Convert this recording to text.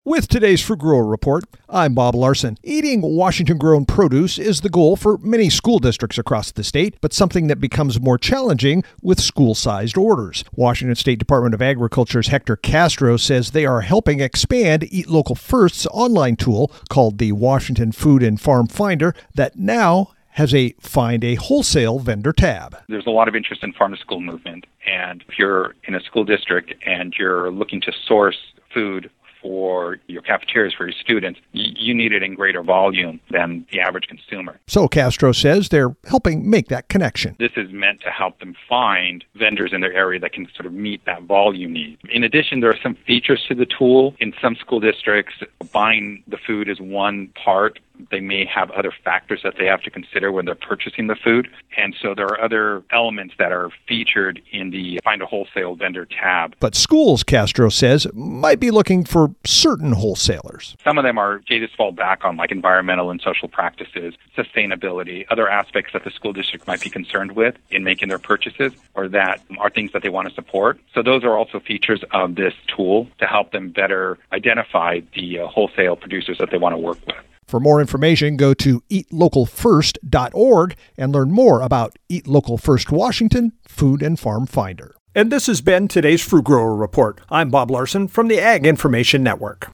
With today's Fruit Grower Report, I'm Bob Larson. Eating Washington-grown produce is the goal for many school districts across the state, but something that becomes more challenging with school-sized orders. Washington State Department of Agriculture's Hector Castro says they are helping expand Eat Local First's online tool called the Washington Food and Farm Finder that now has a Find a Wholesale Vendor tab. There's a lot of interest in farm-to-school movement, and if you're in a school district and you're looking to source food for your cafeterias for your students, you need it in greater volume than the average consumer. So Castro says they're helping make that connection. This is meant to help them find vendors in their area that can sort of meet that volume need. In addition, there are some features to the tool. In some school districts, buying the food is one part. They may have other factors that they have to consider when they're purchasing the food. And so there are other elements that are featured in the Find a Wholesale Vendor tab. But schools, Castro says, might be looking for certain wholesalers. Some of them they just fall back on like environmental and social practices, sustainability, other aspects that the school district might be concerned with in making their purchases, or that are things that they want to support. So those are also features of this tool to help them better identify the wholesale producers that they want to work with. For more information, go to eatlocalfirst.org and learn more about Eat Local First Washington Food and Farm Finder. And this has been today's Fruit Grower Report. I'm Bob Larson from the Ag Information Network.